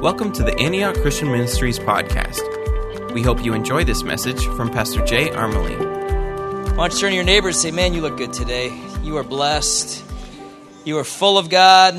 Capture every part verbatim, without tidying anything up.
Welcome to the Antioch Christian Ministries podcast. We hope you enjoy this message from Pastor Jay Armelin. Why don't you turn to your neighbor and say, man, you look good today. You are blessed. You are full of God.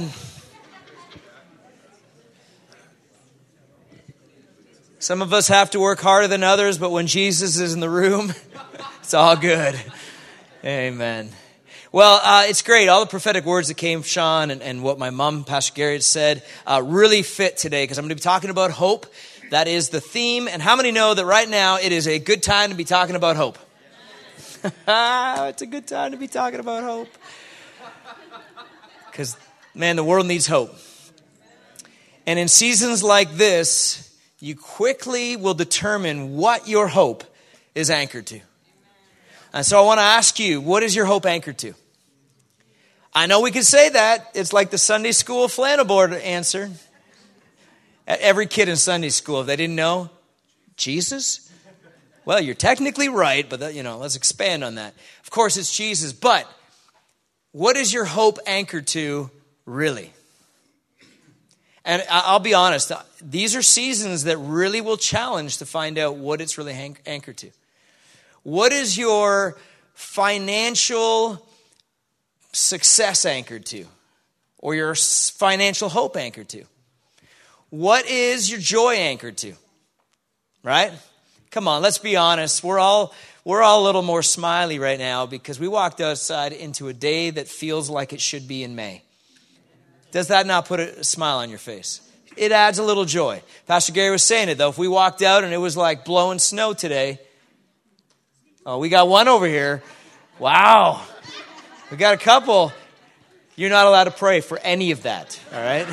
Some of us have to work harder than others, but when Jesus is in the room, it's all good. Amen. Well, uh, it's great. All the prophetic words that came from Sean and, and what my mom, Pastor Gary, had said uh, really fit today because I'm going to be talking about hope. That is the theme. And how many know that right now it is a good time to be talking about hope? It's a good time to be talking about hope. Because, man, the world needs hope. And in seasons like this, you quickly will determine what your hope is anchored to. And so I want to ask you, what is your hope anchored to? I know we could say that. It's like the Sunday school flannel board answer. Every kid in Sunday school, if they didn't know, Jesus? Well, you're technically right, but that, you know, let's expand on that. Of course, it's Jesus, but what is your hope anchored to, really? And I'll be honest, these are seasons that really will challenge to find out what it's really anchored to. What is your financial success anchored to? Or your financial hope anchored to? What is your joy anchored to? Right? Come on, let's be honest. We're all we're all a little more smiley right now because we walked outside into a day that feels like it should be in May. Does that not put a smile on your face? It adds a little joy. Pastor Gary was saying it though. If we walked out and it was like blowing snow today, oh, we got one over here. Wow. We got a couple. You're not allowed to pray for any of that, all right?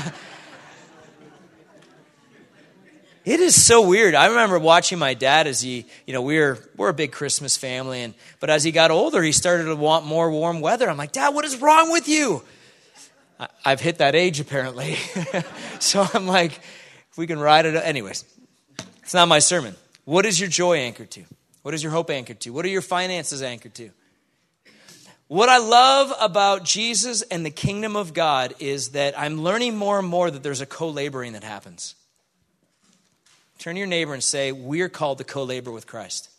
It is so weird. I remember watching my dad as he, you know, we're we're a big Christmas family, and but as he got older, he started to want more warm weather. I'm like, Dad, what is wrong with you? I, I've hit that age, apparently. So I'm like, if we can ride it. Anyways, it's not my sermon. What is your joy anchored to? What is your hope anchored to? What are your finances anchored to? What I love about Jesus and the kingdom of God is that I'm learning more and more that there's a co-laboring that happens. Turn to your neighbor and say, we're called to co-labor with Christ.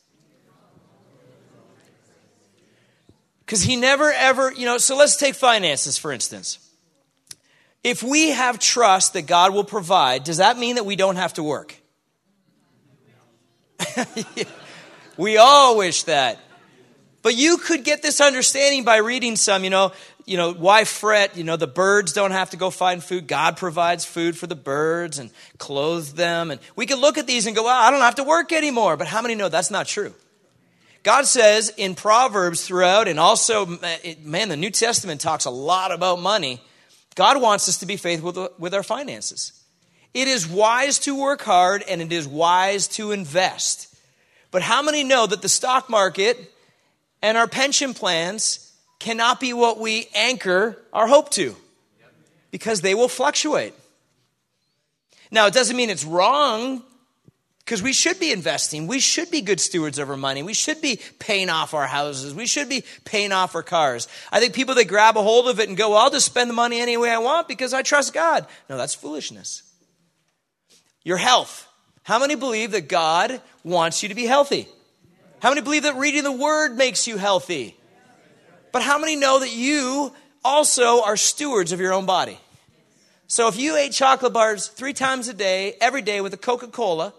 Because he never ever, you know, so let's take finances, for instance. If we have trust that God will provide, does that mean that we don't have to work? We all wish that. But you could get this understanding by reading some, you know, you know, why fret? You know, the birds don't have to go find food. God provides food for the birds and clothes them. And we can look at these and go, well, I don't have to work anymore. But how many know that's not true? God says in Proverbs throughout, and also, man, the New Testament talks a lot about money. God wants us to be faithful with our finances. It is wise to work hard and it is wise to invest. But how many know that the stock market and our pension plans cannot be what we anchor our hope to? Because they will fluctuate. Now, it doesn't mean it's wrong, because we should be investing. We should be good stewards of our money. We should be paying off our houses. We should be paying off our cars. I think people that grab a hold of it and go, well, I'll just spend the money any way I want because I trust God. No, that's foolishness. Your health. How many believe that God wants you to be healthy? How many believe that reading the Word makes you healthy? But how many know that you also are stewards of your own body? So if you ate chocolate bars three times a day, every day with a Coca-Cola,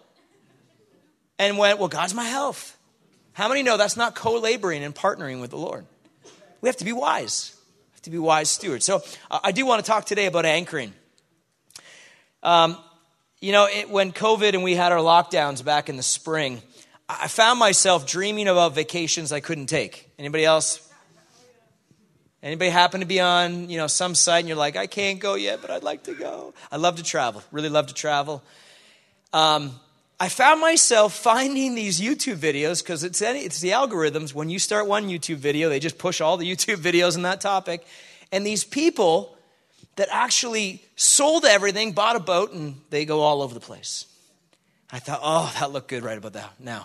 and went, well, God's my health. How many know that's not co-laboring and partnering with the Lord? We have to be wise. We have to be wise stewards. So uh, I do want to talk today about anchoring. Um, you know, it, when COVID and we had our lockdowns back in the spring, I found myself dreaming about vacations I couldn't take. Anybody else? Anybody happen to be on, you know, some site and you're like, I can't go yet, but I'd like to go. I love to travel. Really love to travel. Um, I found myself finding these YouTube videos because it's any, it's the algorithms. When you start one YouTube video, they just push all the YouTube videos on that topic. And these people that actually sold everything, bought a boat, and they go all over the place. I thought, oh, that looked good right about that now.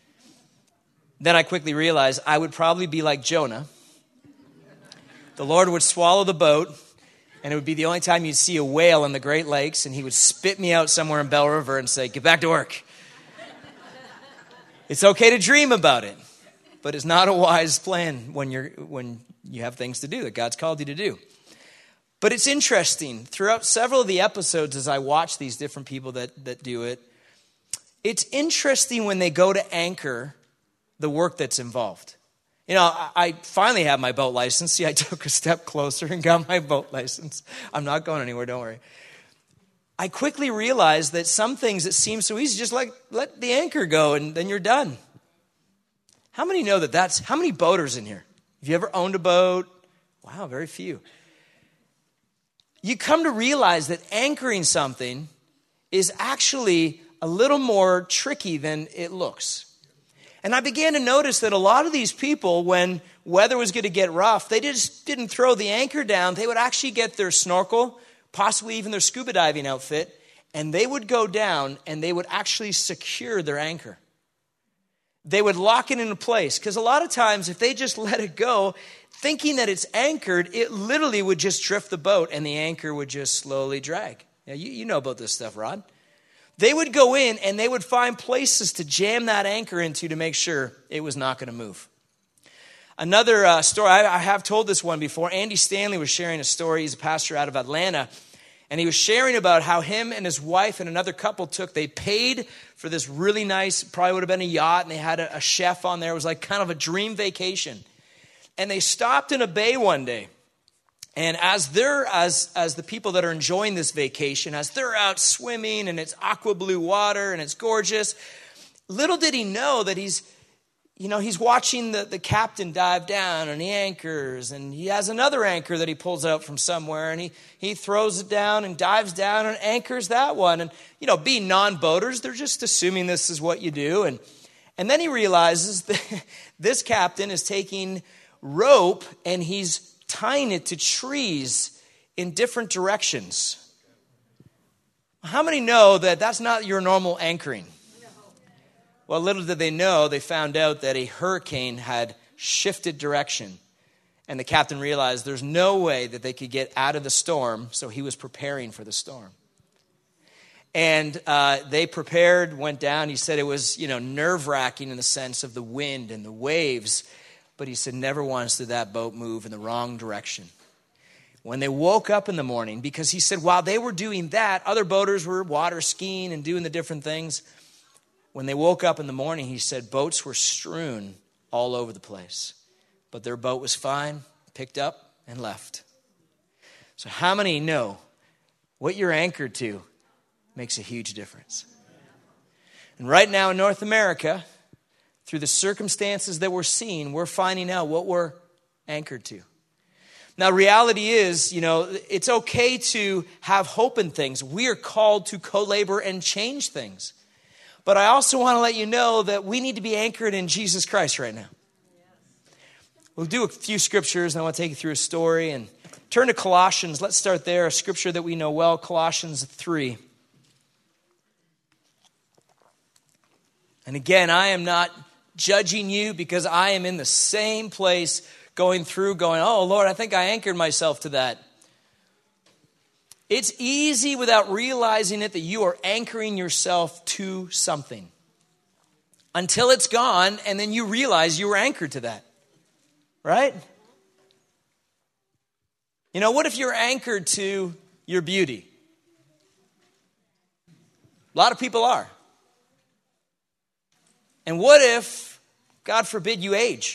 Then I quickly realized I would probably be like Jonah. The Lord would swallow the boat, And it would be the only time you'd see a whale in the Great Lakes, and he would spit me out somewhere in Bell River and say, get back to work. It's okay to dream about it, but it's not a wise plan when you're when you have things to do that God's called you to do. But it's interesting. Throughout several of the episodes, as I watch these different people that, that do it, it's interesting when they go to anchor the work that's involved. You know, I, I finally have my boat license. See, I took a step closer and got my boat license. I'm not going anywhere, don't worry. I quickly realized that some things that seem so easy, just like let the anchor go and then you're done. How many know that that's, how many boaters in here? Have you ever owned a boat? Wow, very few. You come to realize that anchoring something is actually a little more tricky than it looks. And I began to notice that a lot of these people, when weather was going to get rough, they just didn't throw the anchor down. They would actually get their snorkel, possibly even their scuba diving outfit, and they would go down and they would actually secure their anchor. They would lock it into place, because a lot of times if they just let it go, thinking that it's anchored, it literally would just drift the boat and the anchor would just slowly drag. Now, you, you know about this stuff, Rod. They would go in and they would find places to jam that anchor into to make sure it was not going to move. Another uh, story, I, I have told this one before. Andy Stanley was sharing a story. He's a pastor out of Atlanta. And he was sharing about how him and his wife and another couple took, they paid for this really nice, probably would have been a yacht, and they had a, a chef on there. It was like kind of a dream vacation. And they stopped in a bay one day. And as they're, as, as the people that are enjoying this vacation, as they're out swimming and it's aqua blue water and it's gorgeous, little did he know that he's, you know, he's watching the, the captain dive down and he anchors, and he has another anchor that he pulls out from somewhere, and he, he throws it down and dives down and anchors that one. And, you know, being non-boaters, they're just assuming this is what you do. And, and then he realizes that this captain is taking rope and he's tying it to trees in different directions. How many know that that's not your normal anchoring? Well, little did they know, they found out that a hurricane had shifted direction. And the captain realized there's no way that they could get out of the storm, so he was preparing for the storm. And uh, they prepared, went down. He said it was, you know, nerve-wracking in the sense of the wind and the waves. But he said never once did that boat move in the wrong direction. When they woke up in the morning, because he said while they were doing that, other boaters were water skiing and doing the different things. When they woke up in the morning, he said boats were strewn all over the place. But their boat was fine, picked up, and left. So how many know what you're anchored to makes a huge difference? And right now in North America, through the circumstances that we're seeing, we're finding out what we're anchored to. Now, reality is, you know, it's okay to have hope in things. We are called to co-labor and change things. But I also want to let you know that we need to be anchored in Jesus Christ right now. We'll do a few scriptures, and I want to take you through a story. And turn to Colossians. Let's start there, a scripture that we know well, Colossians three. And again, I am not judging you, because I am in the same place going through, going, oh, Lord, I think I anchored myself to that. It's easy without realizing it that you are anchoring yourself to something until it's gone, and then you realize you were anchored to that, right? You know, what if you're anchored to your beauty? A lot of people are. And what if, God forbid, you age?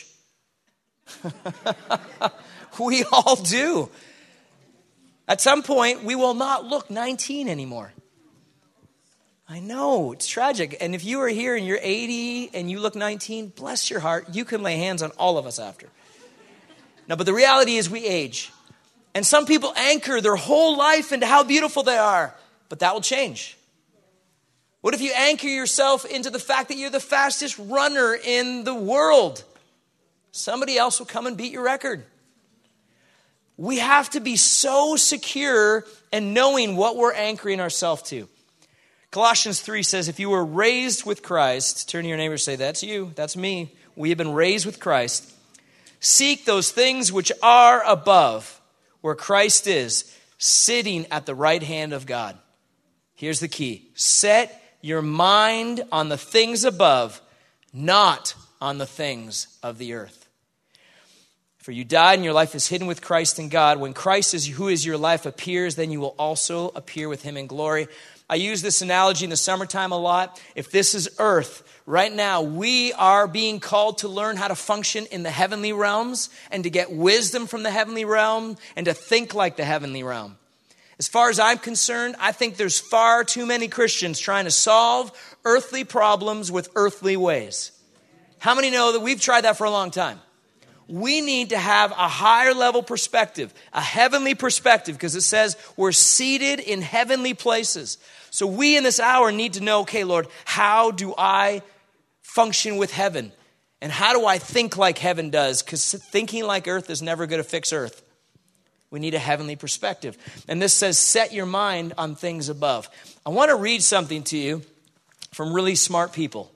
We all do. At some point, we will not look nineteen anymore. I know, it's tragic. And if you are here and you're eighty and you look nineteen, bless your heart, you can lay hands on all of us after. No, but the reality is we age. And some people anchor their whole life into how beautiful they are, but that will change. What if you anchor yourself into the fact that you're the fastest runner in the world? Somebody else will come and beat your record. We have to be so secure in knowing what we're anchoring ourselves to. Colossians three says, if you were raised with Christ, turn to your neighbor and say, that's you, that's me. We have been raised with Christ. Seek those things which are above, where Christ is, sitting at the right hand of God. Here's the key. Set your mind on the things above, not on the things of the earth. For you died and your life is hidden with Christ in God. When Christ, is who is your life, appears, then you will also appear with him in glory. I use this analogy in the summertime a lot. If this is earth, right now we are being called to learn how to function in the heavenly realms and to get wisdom from the heavenly realm and to think like the heavenly realm. As far as I'm concerned, I think there's far too many Christians trying to solve earthly problems with earthly ways. How many know that we've tried that for a long time? We need to have a higher level perspective, a heavenly perspective, because it says we're seated in heavenly places. So we in this hour need to know, okay, Lord, how do I function with heaven? And how do I think like heaven does? Because thinking like earth is never going to fix earth. We need a heavenly perspective. And this says, set your mind on things above. I want to read something to you from really smart people.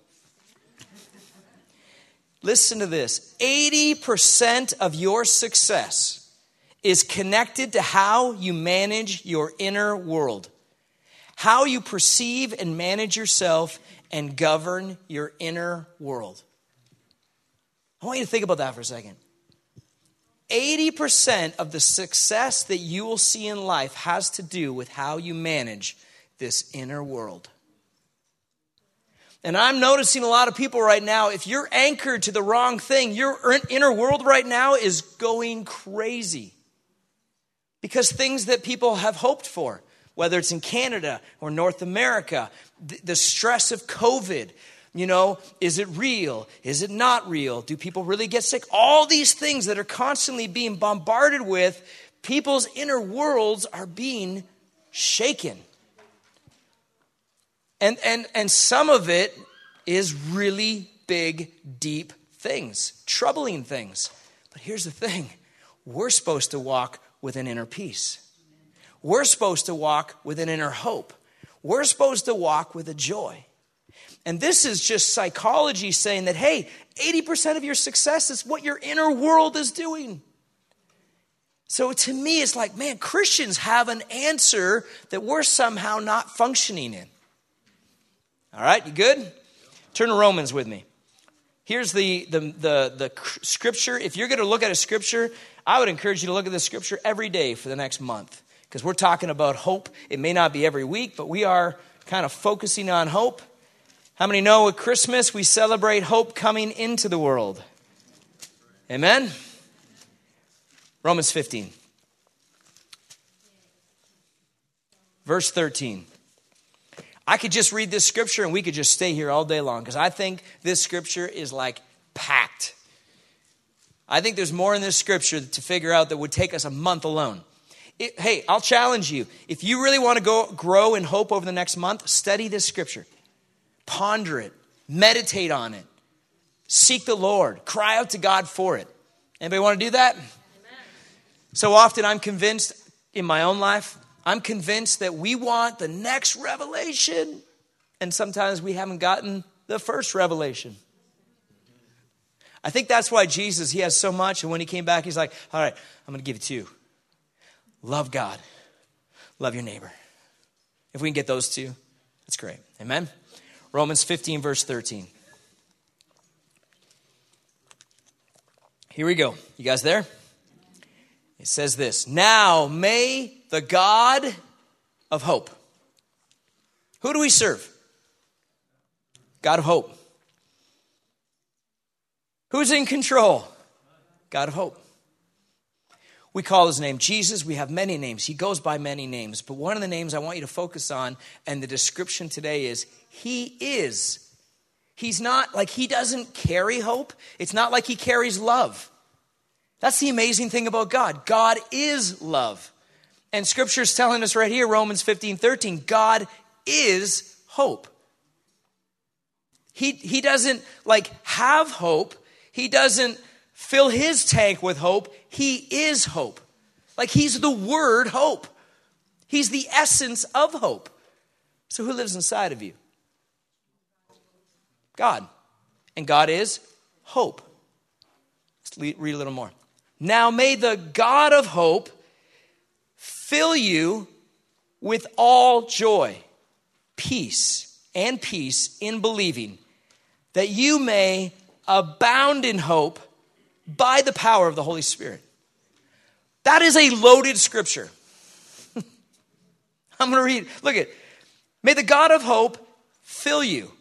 Listen to this. eighty percent of your success is connected to how you manage your inner world, how you perceive and manage yourself and govern your inner world. I want you to think about that for a second. eighty percent of the success that you will see in life has to do with how you manage this inner world. And I'm noticing a lot of people right now, if you're anchored to the wrong thing, your inner world right now is going crazy. Because things that people have hoped for, whether it's in Canada or North America, the stress of COVID, you know, is it real? Is it not real? Do people really get sick? All these things that are constantly being bombarded with, people's inner worlds are being shaken. And, and, and some of it is really big, deep things, troubling things. But here's the thing. We're supposed to walk with an inner peace. We're supposed to walk with an inner hope. We're supposed to walk with a joy. And this is just psychology saying that, hey, eighty percent of your success is what your inner world is doing. So to me, it's like, man, Christians have an answer that we're somehow not functioning in. All right, you good? Turn to Romans with me. Here's the, the, the, the scripture. If you're going to look at a scripture, I would encourage you to look at this scripture every day for the next month. Because we're talking about hope. It may not be every week, but we are kind of focusing on hope. How many know at Christmas we celebrate hope coming into the world? Amen? Romans fifteen. Verse thirteen. I could just read this scripture and we could just stay here all day long because I think this scripture is like packed. I think there's more in this scripture to figure out that would take us a month alone. It, hey, I'll challenge you. If you really want to go grow in hope over the next month, study this scripture. Ponder it. Meditate on it. Seek the Lord. Cry out to God for it. Anybody want to do that? Amen. So often I'm convinced in my own life, I'm convinced that we want the next revelation. And sometimes we haven't gotten the first revelation. I think that's why Jesus, he has so much. And when he came back, he's like, all right, I'm going to give it to you. Love God. Love your neighbor. If we can get those two, that's great. Amen? Romans fifteen, verse thirteen. Here we go. You guys there? It says this. Now may the God of hope. Who do we serve? God of hope. Who's in control? God of hope. We call his name Jesus. We have many names. He goes by many names. But one of the names I want you to focus on, and the description today is, he is. He's not like he doesn't carry hope. It's not like he carries love. That's the amazing thing about God. God is love. And scripture is telling us right here, Romans fifteen, thirteen, God is hope. He, he doesn't like have hope. He doesn't fill his tank with hope. He is hope. Like he's the word hope. He's the essence of hope. So who lives inside of you? God. And God is hope. Let's read a little more. Now may the God of hope fill you with all joy, peace, and peace in believing, that you may abound in hope by the power of the Holy Spirit. That is a loaded scripture. I'm going to read. Look at, may the God of hope fill you.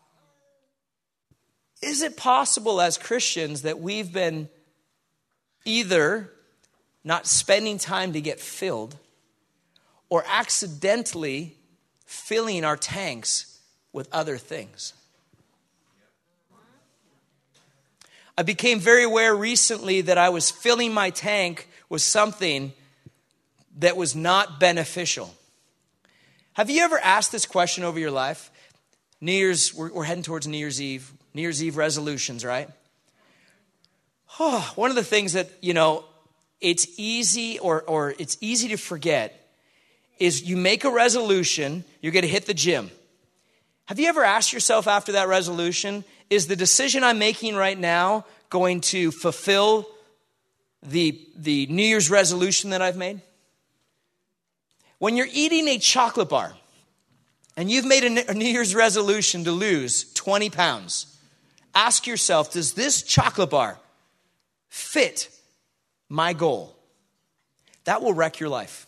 Is it possible as Christians that we've been either not spending time to get filled or accidentally filling our tanks with other things? I became very aware recently that I was filling my tank with something that was not beneficial. Have you ever asked this question over your life? New Year's, we're, we're heading towards New Year's Eve. New Year's Eve resolutions, right? Oh, one of the things that, you know, it's easy or or it's easy to forget is you make a resolution, you're going to hit the gym. Have you ever asked yourself after that resolution, is the decision I'm making right now going to fulfill the, the New Year's resolution that I've made? When you're eating a chocolate bar and you've made a New Year's resolution to lose twenty pounds, ask yourself, does this chocolate bar fit my goal? That will wreck your life.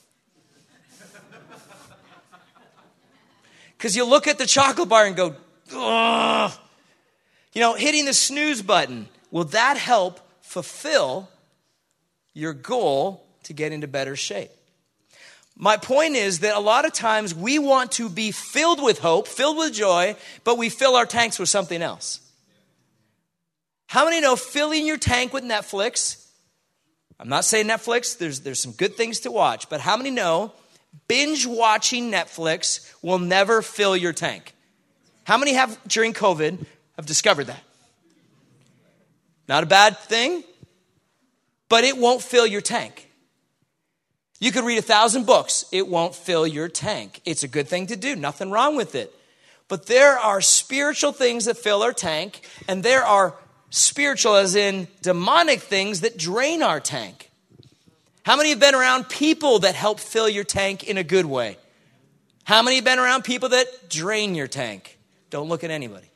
Because you'll look at the chocolate bar and go, ugh. You know, hitting the snooze button, will that help fulfill your goal to get into better shape? My point is that a lot of times we want to be filled with hope, filled with joy, but we fill our tanks with something else. How many know filling your tank with Netflix? I'm not saying Netflix, there's, there's some good things to watch, but how many know binge watching Netflix will never fill your tank? How many have, during COVID, have discovered that? Not a bad thing, but it won't fill your tank. You could read a thousand books. It won't fill your tank. It's a good thing to do. Nothing wrong with it. But there are spiritual things that fill our tank, and there are spiritual as in demonic things that drain our tank. How many have been around people that help fill your tank in a good way? How many have been around people that drain your tank? Don't look at anybody.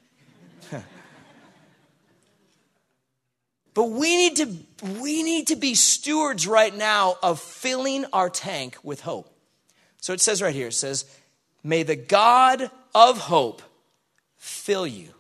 But we need to we need to be stewards right now of filling our tank with hope. So it says right here, it says, may the God of hope fill you.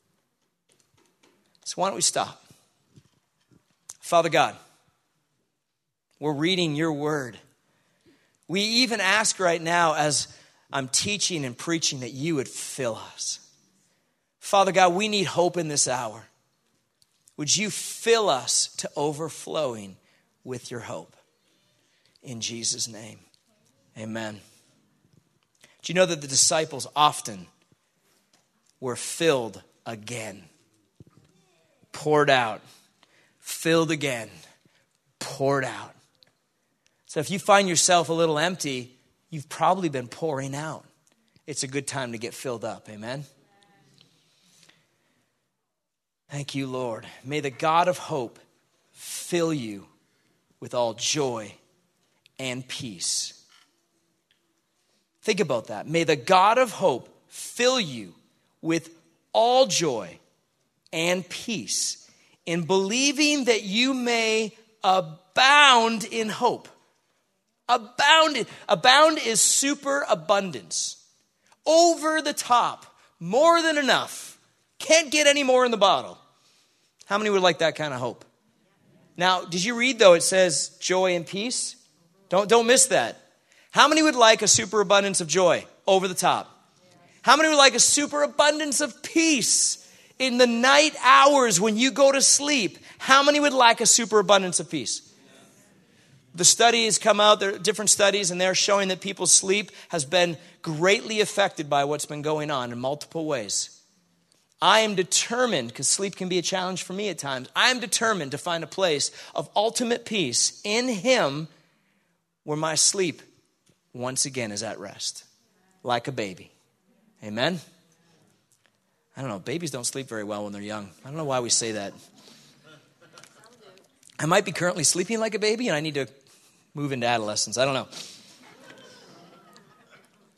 So why don't we stop? Father God, we're reading your word. We even ask right now as I'm teaching and preaching that you would fill us. Father God, we need hope in this hour. Would you fill us to overflowing with your hope? In Jesus' name, amen. Do you know that the disciples often were filled again? Poured out, filled again, poured out. So if you find yourself a little empty, you've probably been pouring out. It's a good time to get filled up, amen? Thank you, Lord. May the God of hope fill you with all joy and peace. Think about that. May the God of hope fill you with all joy and peace in believing that you may abound in hope. Abound. In, abound is super abundance. Over the top. More than enough. Can't get any more in the bottle. How many would like that kind of hope? Now, did you read, though, it says joy and peace? Don't, don't miss that. How many would like a superabundance of joy over the top? How many would like a superabundance of peace in the night hours when you go to sleep? How many would like a superabundance of peace? The studies come out, there are different studies, and they're showing that people's sleep has been greatly affected by what's been going on in multiple ways. I am determined, because sleep can be a challenge for me at times, I am determined to find a place of ultimate peace in Him where my sleep once again is at rest, like a baby. Amen? I don't know, babies don't sleep very well when they're young. I don't know why we say that. I might be currently sleeping like a baby and I need to move into adolescence. I don't know.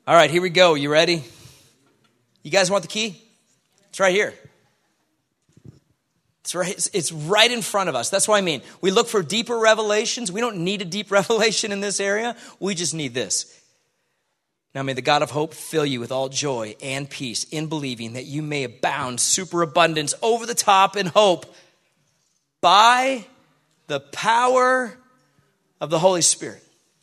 All right, here we go. You ready? You guys want the key? It's right here. It's right, it's right in front of us. That's what I mean. We look for deeper revelations. We don't need a deep revelation in this area. We just need this. Now may the God of hope fill you with all joy and peace in believing, that you may abound superabundance over the top in hope by the power of the Holy Spirit.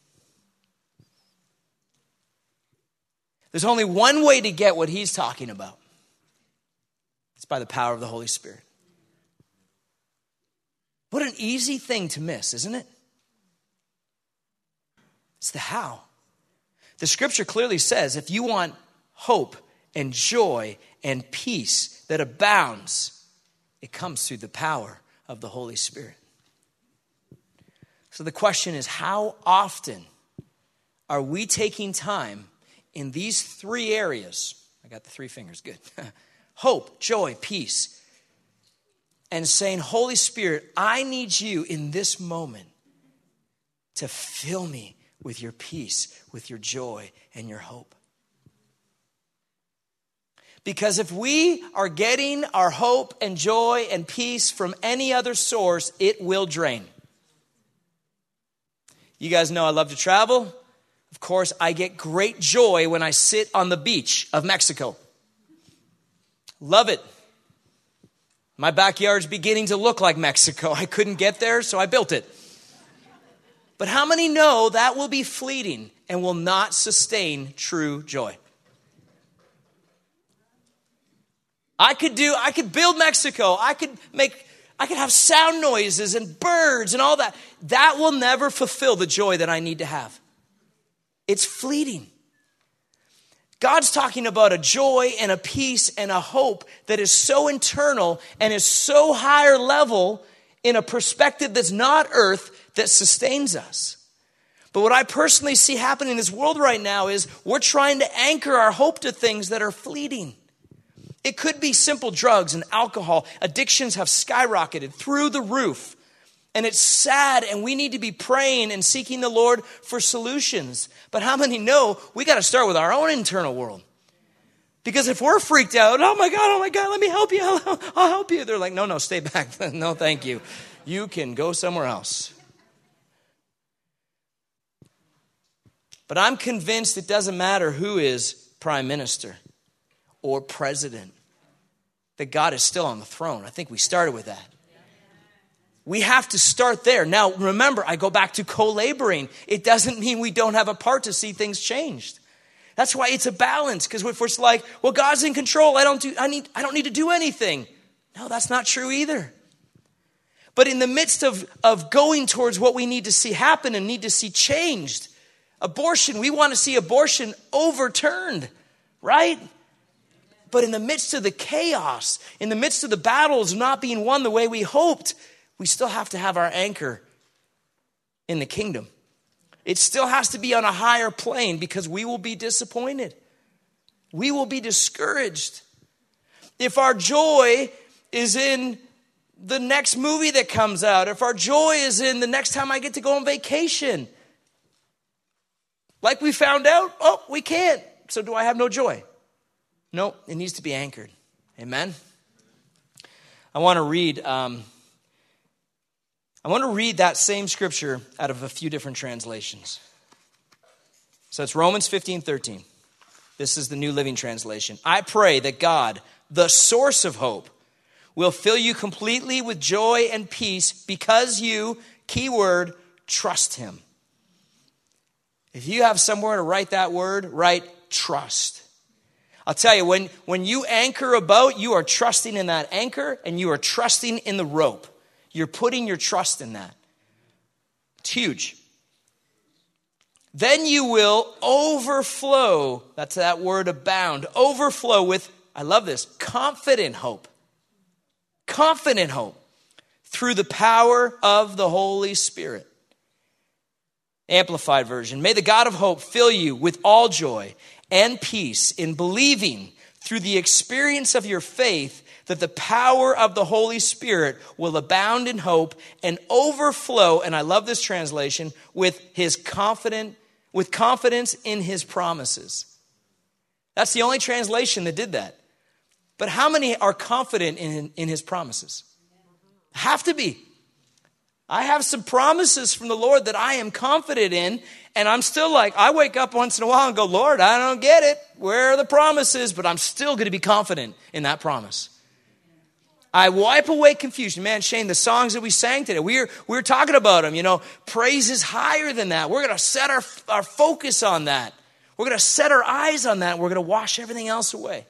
There's only one way to get what he's talking about. It's by the power of the Holy Spirit. What an easy thing to miss, isn't it? It's the how. The scripture clearly says if you want hope and joy and peace that abounds, it comes through the power of the Holy Spirit. So the question is, how often are we taking time in these three areas? I got the three fingers, good. Hope, joy, peace. And saying, Holy Spirit, I need you in this moment to fill me with your peace, with your joy, and your hope. Because if we are getting our hope and joy and peace from any other source, it will drain. You guys know I love to travel. Of course, I get great joy when I sit on the beach of Mexico. Love it. My backyard's beginning to look like Mexico. I couldn't get there, so I built it. But how many know that will be fleeting and will not sustain true joy? I could do, I could build Mexico. I could make, I could have sound noises and birds and all that. That will never fulfill the joy that I need to have. It's fleeting. God's talking about a joy and a peace and a hope that is so internal and is so higher level in a perspective that's not earth that sustains us. But what I personally see happening in this world right now is we're trying to anchor our hope to things that are fleeting. It could be simple drugs and alcohol. Addictions have skyrocketed through the roof. And it's sad, and we need to be praying and seeking the Lord for solutions. But how many know we got to start with our own internal world? Because if we're freaked out, oh my God, oh my God, let me help you, I'll, I'll help you. They're like, no, no, stay back. No, thank you. You can go somewhere else. But I'm convinced it doesn't matter who is prime minister or president, that God is still on the throne. I think we started with that. We have to start there. Now, remember, I go back to co-laboring. It doesn't mean we don't have a part to see things changed. That's why it's a balance. Because if we're like, well, God's in control, I don't do, I need, I don't need to do anything. No, that's not true either. But in the midst of, of going towards what we need to see happen and need to see changed, abortion, we want to see abortion overturned, right? But in the midst of the chaos, in the midst of the battles not being won the way we hoped, we still have to have our anchor in the kingdom. It still has to be on a higher plane because we will be disappointed. We will be discouraged. If our joy is in the next movie that comes out, if our joy is in the next time I get to go on vacation, like we found out, oh, we can't. So do I have no joy? No, it needs to be anchored. Amen? I want to read... Um, I want to read that same scripture out of a few different translations. So it's Romans fifteen thirteen. This is the New Living Translation. I pray that God, the source of hope, will fill you completely with joy and peace because you, keyword, trust him. If you have somewhere to write that word, write trust. I'll tell you, when, when you anchor a boat, you are trusting in that anchor and you are trusting in the rope. You're putting your trust in that. It's huge. Then you will overflow. That's that word abound. Overflow with, I love this, confident hope. Confident hope through the power of the Holy Spirit. Amplified version. May the God of hope fill you with all joy and peace in believing through the experience of your faith that the power of the Holy Spirit will abound in hope and overflow, and I love this translation, with his confident, with confidence in his promises. That's the only translation that did that. But how many are confident in, in his promises? Have to be. I have some promises from the Lord that I am confident in, and I'm still like, I wake up once in a while and go, Lord, I don't get it. Where are the promises? But I'm still going to be confident in that promise. I wipe away confusion. Man, Shane, the songs that we sang today, we were, we were talking about them. You know, praise is higher than that. We're going to set our, our focus on that. We're going to set our eyes on that. We're going to wash everything else away.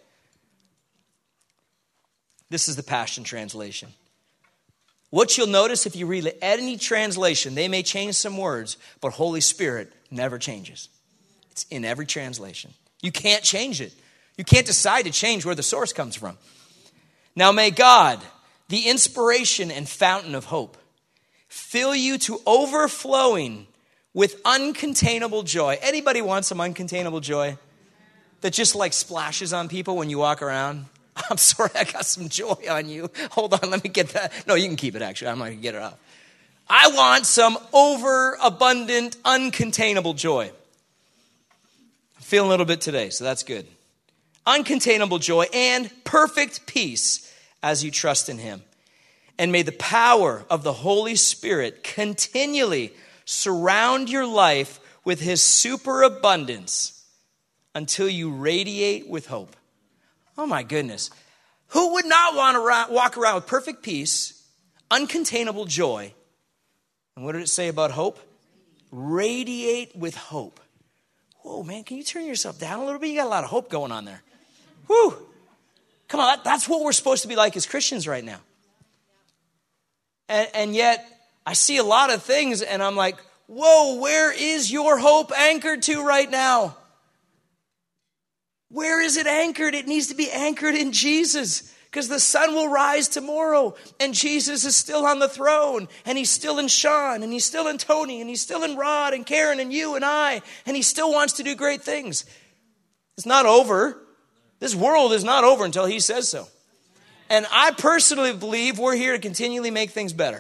This is the Passion Translation. What you'll notice if you read any translation, they may change some words, but Holy Spirit never changes. It's in every translation. You can't change it. You can't decide to change where the source comes from. Now may God, the inspiration and fountain of hope, fill you to overflowing with uncontainable joy. Anybody want some uncontainable joy that just like splashes on people when you walk around? I'm sorry, I got some joy on you. Hold on, let me get that. No, you can keep it, actually. I'm not going to get it off. I want some overabundant, uncontainable joy. I'm feeling a little bit today, so that's good. Uncontainable joy and perfect peace as you trust in him. And may the power of the Holy Spirit continually surround your life with his superabundance until you radiate with hope. Oh my goodness. Who would not want to walk around with perfect peace, uncontainable joy? And what did it say about hope? Radiate with hope. Whoa, man, can you turn yourself down a little bit? You got a lot of hope going on there. Whew. Come on, that's what we're supposed to be like as Christians right now. And, and yet, I see a lot of things and I'm like, whoa, where is your hope anchored to right now? Where is it anchored? It needs to be anchored in Jesus, because the sun will rise tomorrow and Jesus is still on the throne, and he's still in Sean, and he's still in Tony, and he's still in Rod and Karen and you and I, and he still wants to do great things. It's not over. This world is not over until he says so. And I personally believe we're here to continually make things better.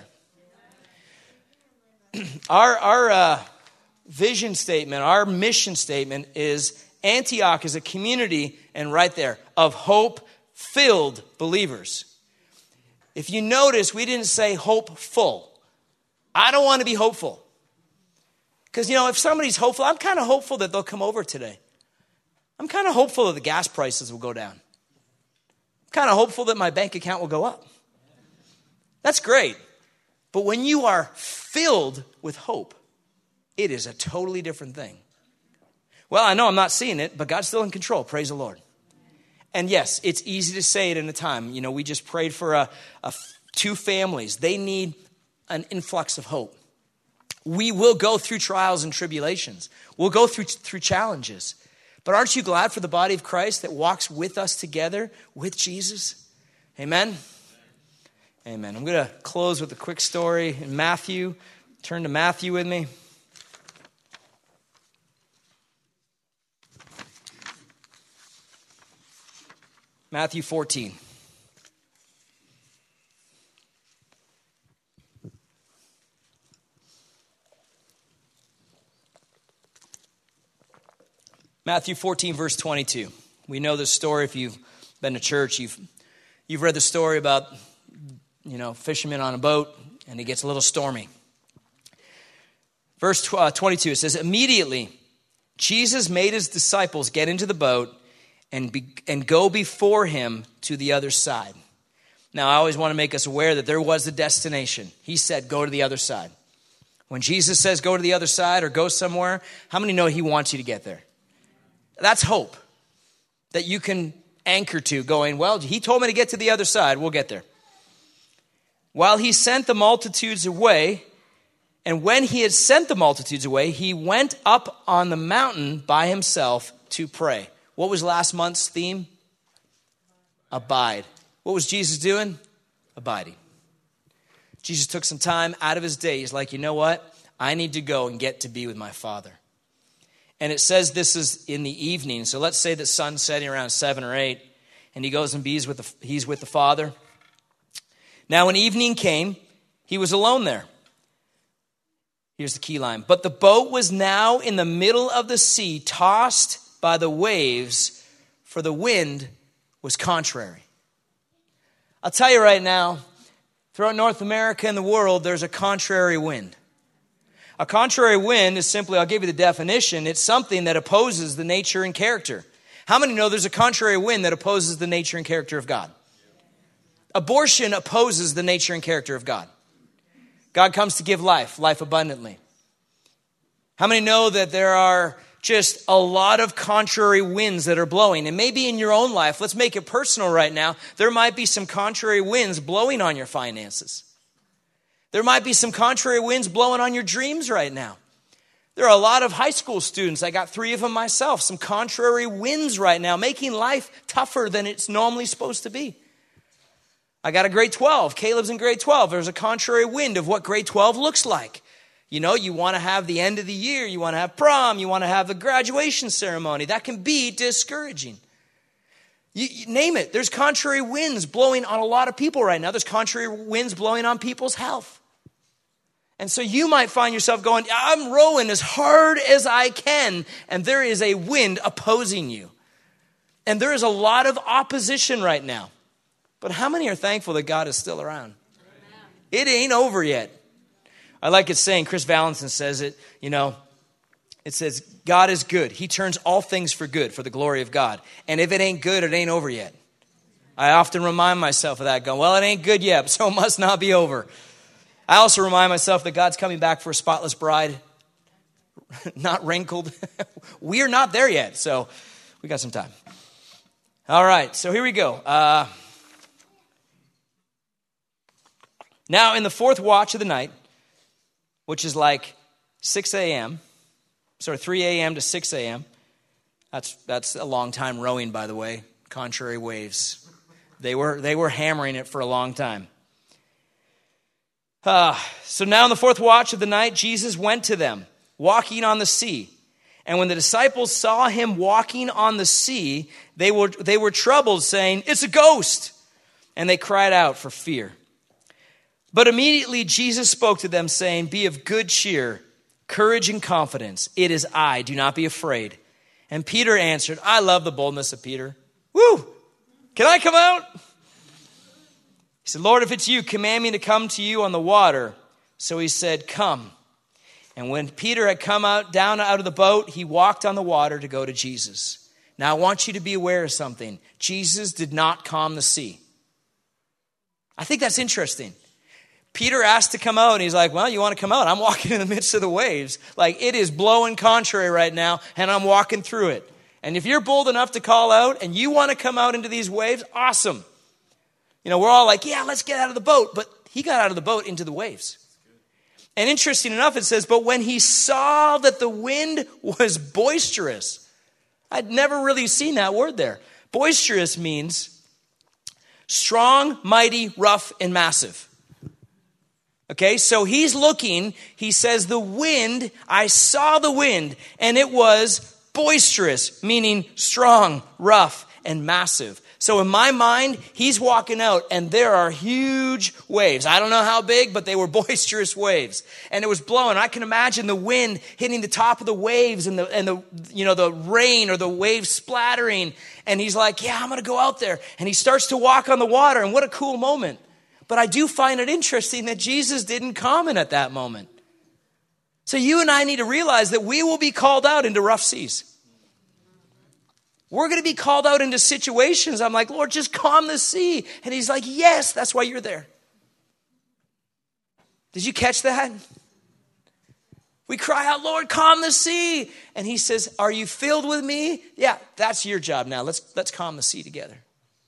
Our, our uh, vision statement, our mission statement is Antioch is a community, and right there, of hope-filled believers. If you notice, we didn't say hopeful. I don't want to be hopeful. Because, you know, if somebody's hopeful, I'm kind of hopeful that they'll come over today. I'm kind of hopeful that the gas prices will go down. I'm kind of hopeful that my bank account will go up. That's great. But when you are filled with hope, it is a totally different thing. Well, I know I'm not seeing it, but God's still in control. Praise the Lord. And yes, it's easy to say it in a time. You know, we just prayed for a, a, two families. They need an influx of hope. We will go through trials and tribulations. We'll go through, through challenges. But aren't you glad for the body of Christ that walks with us together with Jesus? Amen? Amen. I'm going to close with a quick story in Matthew. Turn to Matthew with me. Matthew fourteen. Matthew fourteen, verse twenty-two. We know this story. If you've been to church, you've you've read the story about, you know, fishermen on a boat, and it gets a little stormy. Verse twenty-two, it says, immediately Jesus made his disciples get into the boat and be, and go before him to the other side. Now, I always want to make us aware that there was a destination. He said, go to the other side. When Jesus says go to the other side or go somewhere, how many know he wants you to get there? That's hope that you can anchor to, going, well, he told me to get to the other side. We'll get there. While he sent the multitudes away, and when he had sent the multitudes away, he went up on the mountain by himself to pray. What was last month's theme? Abide. What was Jesus doing? Abiding. Jesus took some time out of his day. He's like, you know what? I need to go and get to be with my Father. And it says this is in the evening. So let's say the sun's setting around seven or eight, and he goes and bees with the, he's with the Father. Now when evening came, he was alone there. Here's the key line. But the boat was now in the middle of the sea, tossed by the waves, for the wind was contrary. I'll tell you right now, throughout North America and the world, there's a contrary wind. A contrary wind is simply, I'll give you the definition, it's something that opposes the nature and character. How many know there's a contrary wind that opposes the nature and character of God? Abortion opposes the nature and character of God. God comes to give life, life abundantly. How many know that there are just a lot of contrary winds that are blowing? And maybe in your own life, let's make it personal right now, there might be some contrary winds blowing on your finances. There might be some contrary winds blowing on your dreams right now. There are a lot of high school students, I got three of them myself, some contrary winds right now, making life tougher than it's normally supposed to be. I got a grade twelve. Caleb's in grade twelve. There's a contrary wind of what grade twelve looks like. You know, you want to have the end of the year. You want to have prom. You want to have the graduation ceremony. That can be discouraging. You, you name it. There's contrary winds blowing on a lot of people right now. There's contrary winds blowing on people's health. And so you might find yourself going, I'm rowing as hard as I can, and there is a wind opposing you. And there is a lot of opposition right now. But how many are thankful that God is still around? Amen. It ain't over yet. I like it saying, Chris Valentin says it, you know, it says, God is good. He turns all things for good, for the glory of God. And if it ain't good, it ain't over yet. I often remind myself of that, going, well, it ain't good yet, so it must not be over. I also remind myself that God's coming back for a spotless bride, not wrinkled. We're not there yet, so we got some time. All right, so here we go. Uh, now, in the fourth watch of the night, which is like six a.m., sorry, three a.m. to six a.m., that's that's a long time rowing, by the way, contrary waves. They were they were hammering it for a long time. Uh, so now in the fourth watch of the night, Jesus went to them, walking on the sea. And when the disciples saw him walking on the sea, they were, they were troubled, saying, it's a ghost. And they cried out for fear. But immediately Jesus spoke to them, saying, be of good cheer, courage and confidence. It is I, do not be afraid. And Peter answered, I love the boldness of Peter. Woo! Can I come out? He said, Lord, if it's you, command me to come to you on the water. So he said, come. And when Peter had come out down out of the boat, he walked on the water to go to Jesus. Now I want you to be aware of something. Jesus did not calm the sea. I think that's interesting. Peter asked to come out, and he's like, well, you want to come out? I'm walking in the midst of the waves. Like, it is blowing contrary right now, and I'm walking through it. And if you're bold enough to call out, and you want to come out into these waves, awesome. You know, we're all like, yeah, let's get out of the boat. But he got out of the boat into the waves. And interesting enough, it says, but when he saw that the wind was boisterous, I'd never really seen that word there. Boisterous means strong, mighty, rough, and massive. Okay, so he's looking, he says, the wind, I saw the wind, and it was boisterous, meaning strong, rough, and massive. So in my mind, he's walking out, and there are huge waves. I don't know how big, but they were boisterous waves. And it was blowing. I can imagine the wind hitting the top of the waves and the, and the you know, the rain or the waves splattering. And he's like, yeah, I'm going to go out there. And he starts to walk on the water, and what a cool moment. But I do find it interesting that Jesus didn't comment at that moment. So you and I need to realize that we will be called out into rough seas. We're going to be called out into situations. I'm like, Lord, just calm the sea. And he's like, yes, that's why you're there. Did you catch that? We cry out, Lord, calm the sea. And he says, are you filled with me? Yeah, that's your job now. Let's, let's calm the sea together.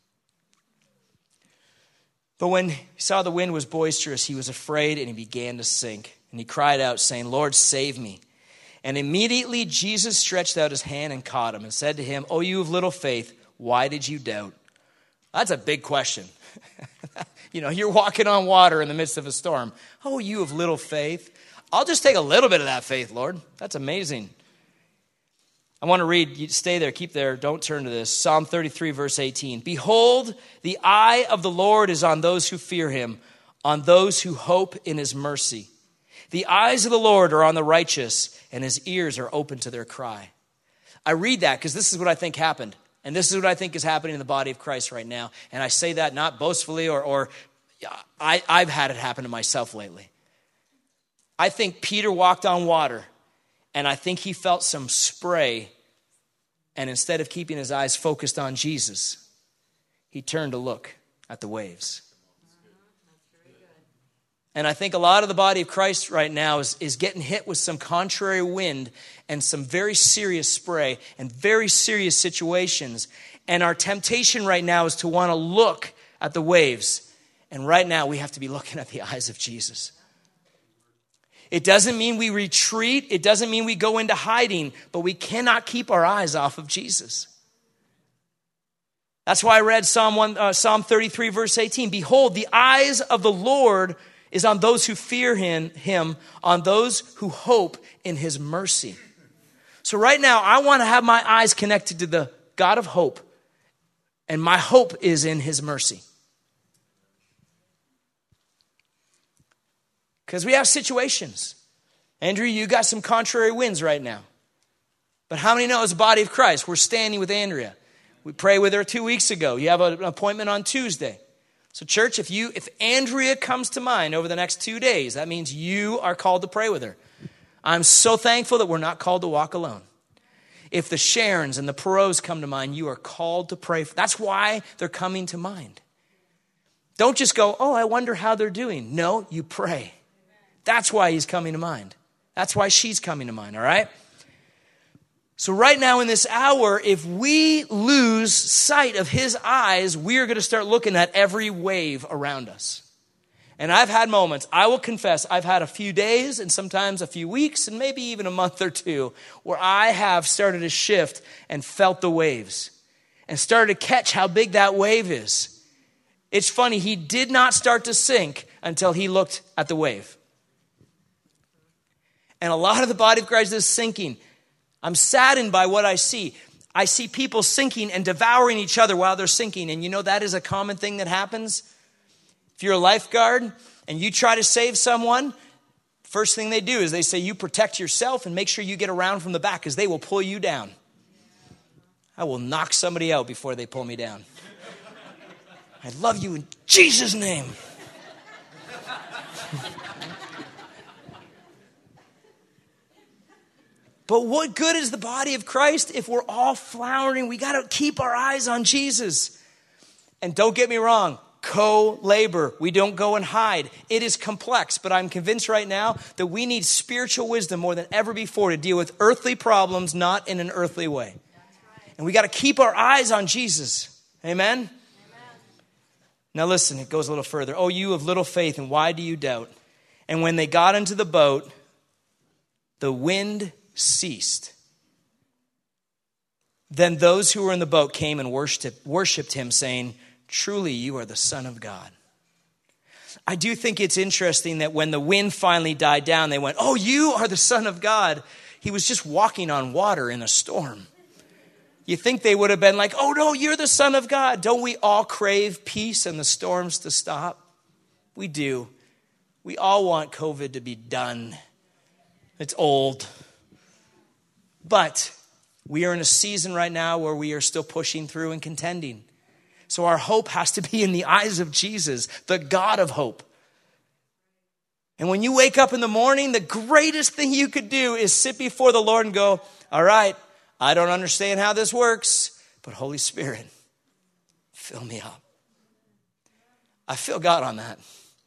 But when he saw the wind was boisterous, he was afraid and he began to sink. And he cried out, saying, Lord, save me. And immediately Jesus stretched out his hand and caught him and said to him, oh, you of little faith, why did you doubt? That's a big question. You know, you're walking on water in the midst of a storm. Oh, you of little faith. I'll just take a little bit of that faith, Lord. That's amazing. I want to read, you stay there, keep there, don't turn to this. Psalm thirty-three, verse eighteen. Behold, the eye of the Lord is on those who fear him, on those who hope in his mercy. The eyes of the Lord are on the righteous, and his ears are open to their cry. I read that because this is what I think happened. And this is what I think is happening in the body of Christ right now. And I say that not boastfully or, or I, I've had it happen to myself lately. I think Peter walked on water, and I think he felt some spray, and instead of keeping his eyes focused on Jesus, he turned to look at the waves. And I think a lot of the body of Christ right now is, is getting hit with some contrary wind and some very serious spray and very serious situations. And our temptation right now is to want to look at the waves. And right now we have to be looking at the eyes of Jesus. It doesn't mean we retreat. It doesn't mean we go into hiding. But we cannot keep our eyes off of Jesus. That's why I read Psalm, one, uh, Psalm thirty-three, verse eighteen. Behold, the eyes of the Lord is on those who fear him, him, on those who hope in his mercy. So right now, I want to have my eyes connected to the God of hope. And my hope is in his mercy. Because we have situations. Andrew, you got some contrary winds right now. But how many know as a body of Christ, we're standing with Andrea. We prayed with her two weeks ago. You have an appointment on Tuesday. So church, if you if Andrea comes to mind over the next two days, that means you are called to pray with her. I'm so thankful that we're not called to walk alone. If the Sharons and the Perots come to mind, you are called to pray. That's why they're coming to mind. Don't just go, oh, I wonder how they're doing. No, you pray. That's why he's coming to mind. That's why she's coming to mind, all right? So right now in this hour, if we lose sight of his eyes, we are going to start looking at every wave around us. And I've had moments, I will confess, I've had a few days and sometimes a few weeks and maybe even a month or two where I have started to shift and felt the waves and started to catch how big that wave is. It's funny, he did not start to sink until he looked at the wave. And a lot of the body of Christ is sinking. I'm saddened by what I see. I see people sinking and devouring each other while they're sinking. And you know that is a common thing that happens. If you're a lifeguard and you try to save someone, first thing they do is they say you protect yourself and make sure you get around from the back because they will pull you down. I will knock somebody out before they pull me down. I love you in Jesus' name. But what good is the body of Christ if we're all floundering? We got to keep our eyes on Jesus. And don't get me wrong, co-labor. We don't go and hide. It is complex, but I'm convinced right now that we need spiritual wisdom more than ever before to deal with earthly problems, not in an earthly way. And we got to keep our eyes on Jesus. Amen? Amen? Now listen, it goes a little further. Oh, you of little faith, and why do you doubt? And when they got into the boat, the wind ceased. Then those who were in the boat came and worshiped, worshiped him, saying, truly you are the Son of God. I do think it's interesting that when the wind finally died down, they went, oh, you are the Son of God. He was just walking on water in a storm. You think they would have been like, oh no, you're the Son of God. Don't we all crave peace and the storms to stop? We do. We all want COVID to be done. It's old. But we are in a season right now where we are still pushing through and contending. So our hope has to be in the eyes of Jesus, the God of hope. And when you wake up in the morning, the greatest thing you could do is sit before the Lord and go, all right, I don't understand how this works, but Holy Spirit, fill me up. I feel God on that.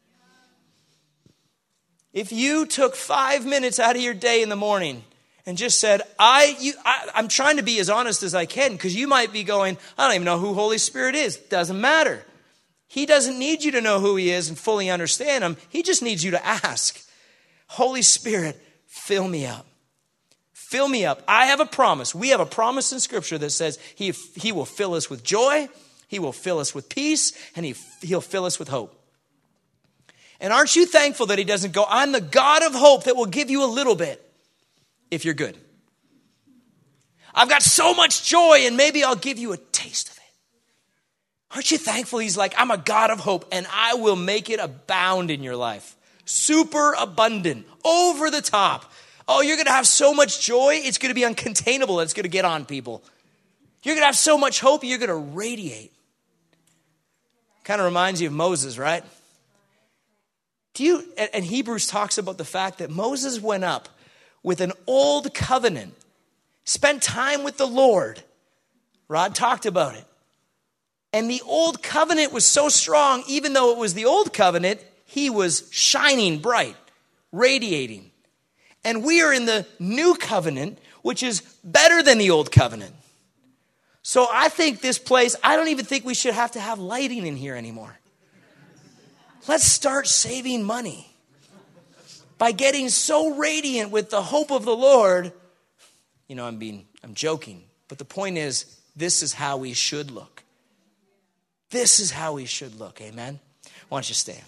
If you took five minutes out of your day in the morning and just said, I, you, I, I'm trying to be as honest as I can, because you might be going, I don't even know who Holy Spirit is. Doesn't matter. He doesn't need you to know who he is and fully understand him. He just needs you to ask. Holy Spirit, fill me up. Fill me up. I have a promise. We have a promise in Scripture that says he, he will fill us with joy, he will fill us with peace, and he, he'll fill us with hope. And aren't you thankful that he doesn't go, I'm the God of hope that will give you a little bit if you're good. I've got so much joy and maybe I'll give you a taste of it. Aren't you thankful he's like, I'm a God of hope and I will make it abound in your life. Super abundant, over the top. Oh, you're going to have so much joy, it's going to be uncontainable. It's going to get on people. You're going to have so much hope, you're going to radiate. Kind of reminds you of Moses, right? Do you, and Hebrews talks about the fact that Moses went up with an old covenant, spent time with the Lord. Rod talked about it. And the old covenant was so strong, even though it was the old covenant, he was shining bright, radiating. And we are in the new covenant, which is better than the old covenant. So I think this place, I don't even think we should have to have lighting in here anymore. Let's start saving money by getting so radiant with the hope of the Lord. You know, I'm being, I'm joking, but the point is, this is how we should look. This is how we should look. Amen. Why don't you stand?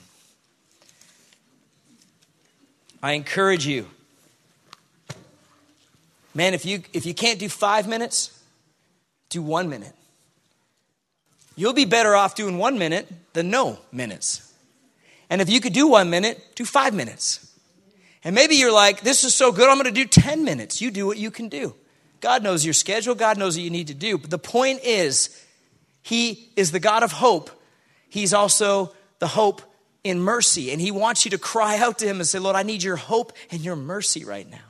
I encourage you, man, if you if you can't do five minutes, do one minute. You'll be better off doing one minute than no minutes. And if you could do one minute, do five minutes. And maybe you're like, this is so good, I'm going to do ten minutes. You do what you can do. God knows your schedule. God knows what you need to do. But the point is, he is the God of hope. He's also the hope in mercy. And he wants you to cry out to him and say, Lord, I need your hope and your mercy right now.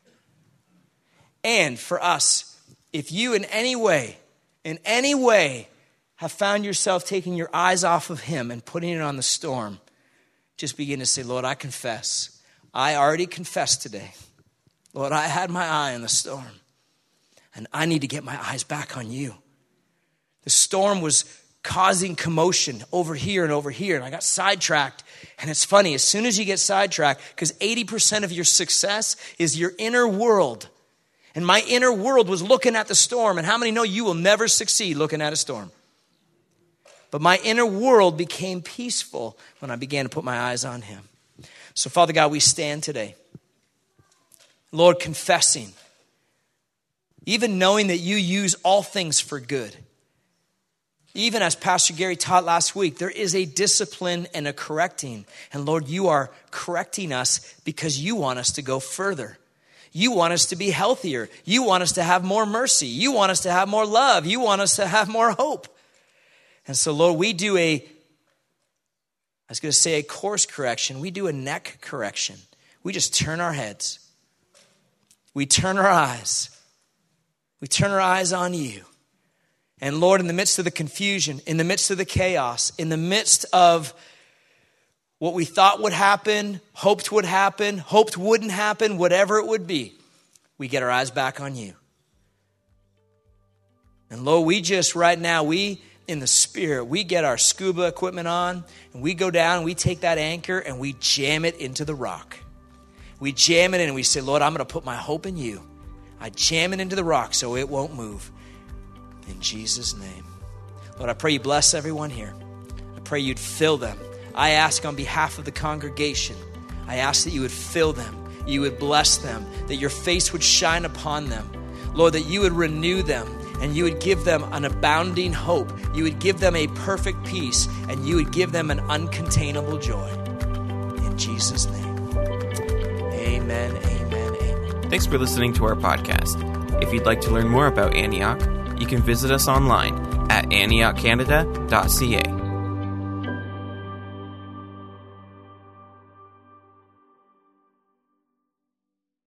And for us, if you in any way, in any way have found yourself taking your eyes off of him and putting it on the storm, just begin to say, Lord, I confess. I already confessed today. Lord, I had my eye on the storm. And I need to get my eyes back on you. The storm was causing commotion over here and over here. And I got sidetracked. And it's funny, as soon as you get sidetracked, because eighty percent of your success is your inner world. And my inner world was looking at the storm. And how many know you will never succeed looking at a storm? But my inner world became peaceful when I began to put my eyes on him. So Father God, we stand today. Lord, confessing, even knowing that you use all things for good. Even as Pastor Gary taught last week, there is a discipline and a correcting. And Lord, you are correcting us because you want us to go further. You want us to be healthier. You want us to have more mercy. You want us to have more love. You want us to have more hope. And so, Lord, we do a, I was going to say a course correction. We do a neck correction. We just turn our heads. We turn our eyes. We turn our eyes on you. And Lord, in the midst of the confusion, in the midst of the chaos, in the midst of what we thought would happen, hoped would happen, hoped wouldn't happen, whatever it would be, we get our eyes back on you. And Lord, we just right now, we in the spirit, we get our scuba equipment on and we go down and we take that anchor and we jam it into the rock. We jam it in and we say, Lord, I'm going to put my hope in you. I jam it into the rock so it won't move. In Jesus' name. Lord, I pray you bless everyone here. I pray you'd fill them. I ask on behalf of the congregation, I ask that you would fill them, you would bless them, that your face would shine upon them. Lord, that you would renew them and you would give them an abounding hope. You would give them a perfect peace and you would give them an uncontainable joy. In Jesus' name. Amen, amen, amen. Thanks for listening to our podcast. If you'd like to learn more about Antioch, you can visit us online at antioch canada dot c a.